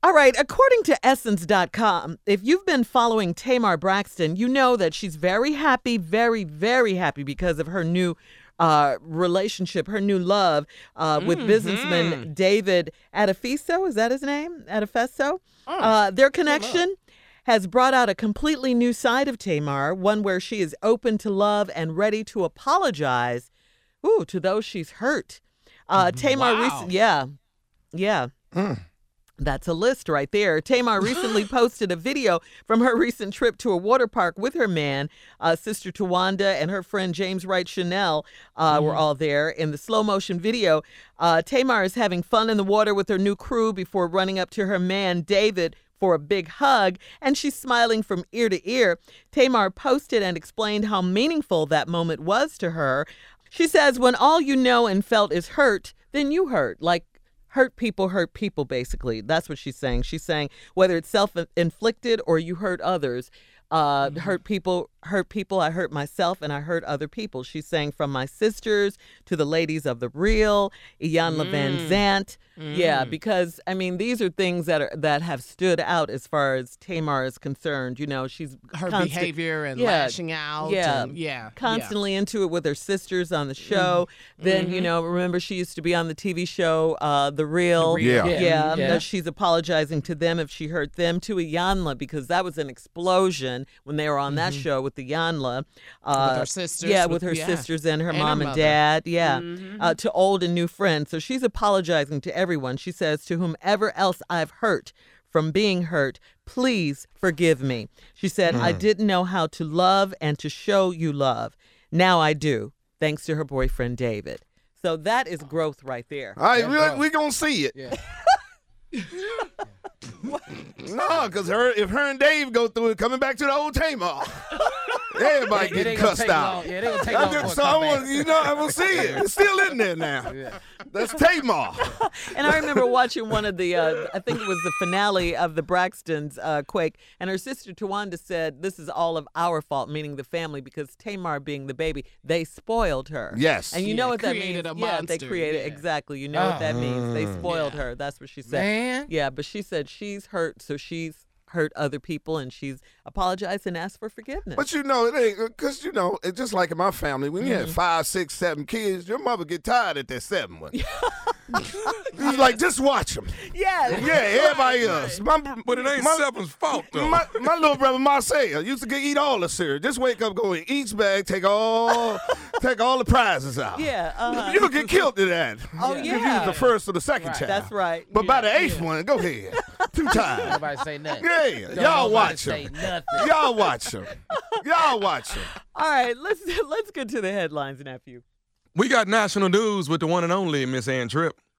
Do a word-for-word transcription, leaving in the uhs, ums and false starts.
All right, according to Essence dot com, if you've been following Tamar Braxton, you know that she's very happy, very, very happy because of her new uh, relationship, her new love uh, with Mm-hmm. businessman David Adefeso. Is that his name? Adefeso? Oh, uh, their connection has brought out a completely new side of Tamar, one where she is open to love and ready to apologize, ooh, to those she's hurt. Uh, Tamar, Wow. rec- yeah, yeah. Mm. That's a list right there. Tamar recently posted a video from her recent trip to a water park with her man, uh, sister Tawanda, and her friend James Wright Chanel uh, Mm-hmm. were all there. In the slow motion video, uh, Tamar is having fun in the water with her new crew before running up to her man, David, for a big hug, and she's smiling from ear to ear. Tamar posted and explained how meaningful that moment was to her. She says, when all you know and felt is hurt, then you hurt. Like, hurt people hurt people, basically. That's what she's saying. She's saying whether it's self-inflicted or you hurt others, uh, Mm-hmm. hurt people, hurt people, I hurt myself and I hurt other people. She's saying from my sisters to the ladies of The Real, Iyanla Van Mm. Zant. Yeah, because, I mean, these are things that are that have stood out as far as Tamar is concerned. You know, she's Her constant- behavior and yeah, lashing out. yeah, and, yeah. constantly into it with her sisters on the show. Then, you know, remember she used to be on the T V show, uh, The Real. The Real. Yeah. Yeah, Yeah. that she's apologizing to them if she hurt them, to Iyanla, because that was an explosion when they were on that show with Iyanla. Uh, With her sisters, Yeah, with- with her yeah. sisters and her And her mom and mother. dad. Yeah, uh, to old and new friends. So she's apologizing to everyone. She says, to whomever else I've hurt from being hurt, please forgive me. She said, I didn't know how to love and to show you love. Now I do, thanks to her boyfriend, David. So that is growth right there. All right, Yeah, we bro. we gonna see it. Yeah. No, because her if her and Dave go through it, coming back to the old Tamar, everybody It get ain't gonna cussed take out. long. Yeah, it ain't gonna take I long just, for so a I comeback. want, you know, I will see it. It's still in there now. That's Tamar. And I remember watching one of the, uh, I think it was the finale of the Braxtons, uh, Quake, and her sister Tawanda said, this is all of our fault, meaning the family, because Tamar being the baby, they spoiled her. Yes. And you Yeah, know what that means? created a Yeah, they monster, created, yeah. exactly. You know what that means. They spoiled Yeah. her. That's what she said. Man. Yeah, but she said she's hurt, so she's hurt other people, and she's apologized and asked for forgiveness. But you know, it ain't, because, you know, it's just like in my family, when you had five, six, seven kids, your mother get tired at that seven one. He's like, just watch them. yeah. Yeah, everybody else. My, But it ain't my, Seven's fault, though. My, my little brother Marcel used to get, eat all the cereal. Just wake up, go in each bag, take all, take all the prizes out. Yeah, uh-huh. You get killed to that. Oh, If you yeah. was the first or the second Right. child. That's right. But by the eighth one, go ahead. Two times. Nobody say nothing. Yeah, Don't y'all nobody watch say them. nothing. Y'all watch them. Y'all watch them. All right, let's let's get to the headlines, nephew. We got national news with the one and only Miss Ann Tripp.